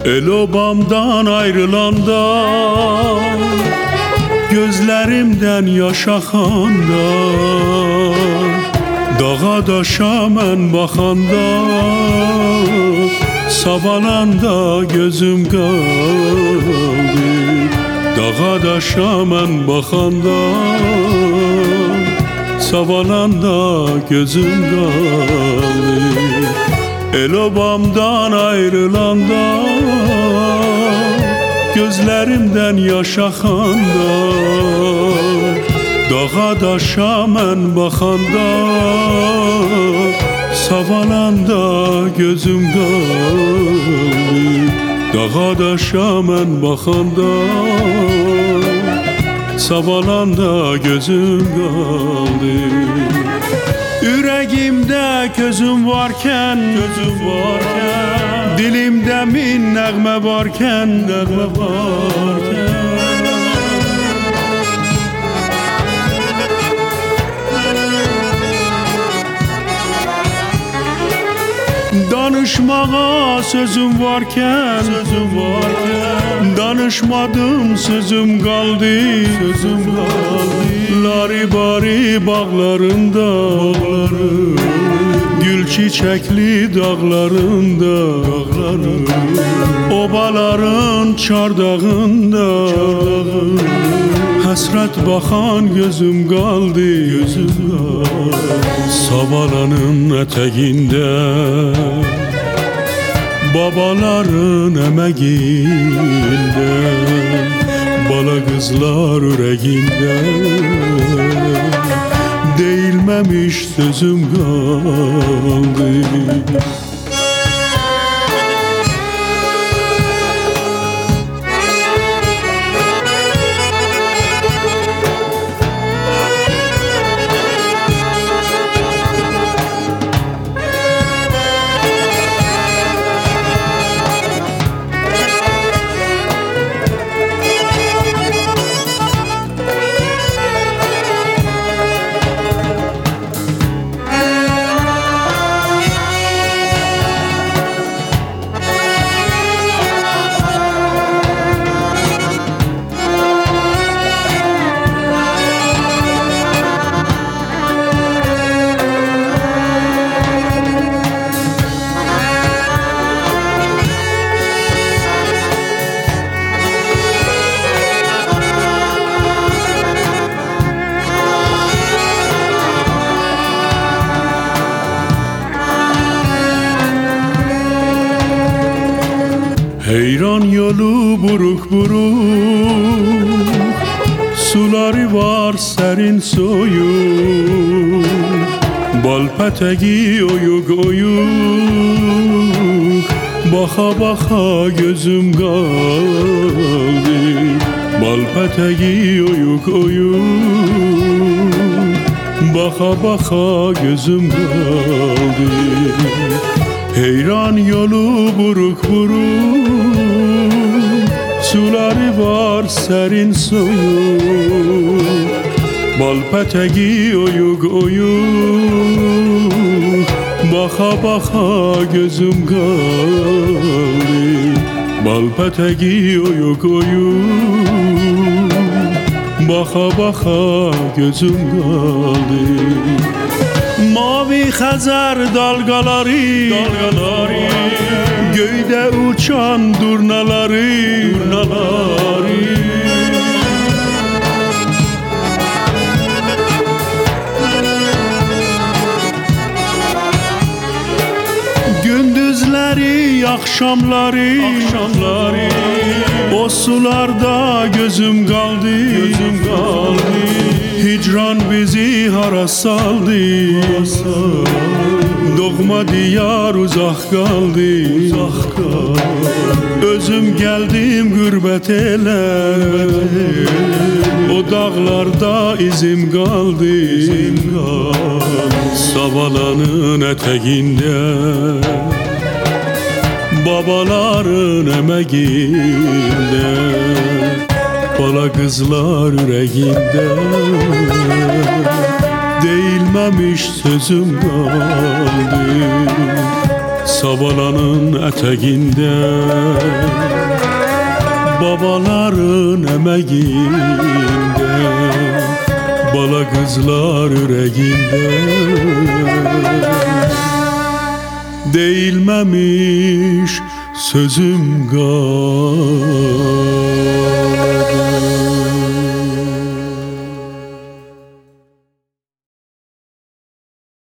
El obamdan ayrılanda, gözlerimden yaş axanda, dağa daşa mən baxanda, savalanda gözüm qaldı. Dağa daşa mən baxanda, savalanda gözüm qaldı. El obamdan ayrılanda, gözlerimden yaş axanda, dağa daşa mən baxanda, savalanda gözüm qaldı. Dağa daşa mən baxanda, savalanda gözüm qaldı. Ürəyimdə közüm varkən, dilimdə min nəğmə varkən, danışmağa sözüm varkən, danışmadım sözüm qaldı. Laribari bağlarında, gül çiçekli dağlarında, obaların çardağında, həsrət baxan gözüm qaldı. Savalanın ətəğində, babaların əməyində, bala qızlar ürəyində, deyilməmiş sözüm qaldı. Heyran yolu buruk buruk, suları var serin soyuk, bal peteği oyuk oyuk, baka baka gözüm qaldı. Bal peteği oyuk oyuk, baka baka gözüm qaldı. Heyran yolu buruk buruk, suları var serin soyuk, bal peteği oyuk oyuk, baka baka gözüm qaldı. Bal peteği oyuk oyuk, baka baka gözüm qaldı. Mavi Xəzər dalgaları, göydə uçan durnaları, gündüzləri, axşamları, o sularda gözüm qaldı. Hicran bizi hara saldı, doğma diyar uzaq qaldı. Özüm gəldim qürbət elə, o dağlarda izim qaldı. Savalanın ətəğində, babaların əməyində, bala qızlar ürəyində, deyilməmiş sözüm qaldı. Sabalanın eteğinde, babaların emeğinde, bala kızlar yüreğinde. Değilmemiş sözüm gal.